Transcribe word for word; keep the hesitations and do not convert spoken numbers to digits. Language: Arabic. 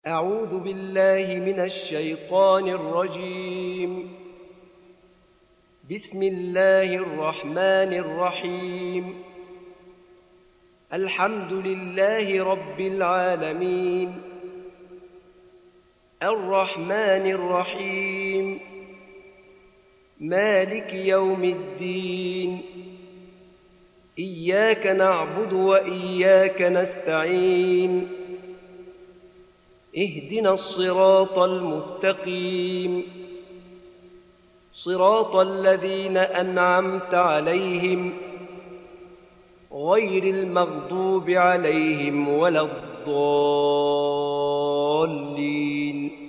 أعوذ بالله من الشيطان الرجيم. بسم الله الرحمن الرحيم. الحمد لله رب العالمين، الرحمن الرحيم، مالك يوم الدين. إياك نعبد وإياك نستعين. اهدنا الصراط المستقيم، صراط الذين أنعمت عليهم غير المغضوب عليهم ولا الضالين.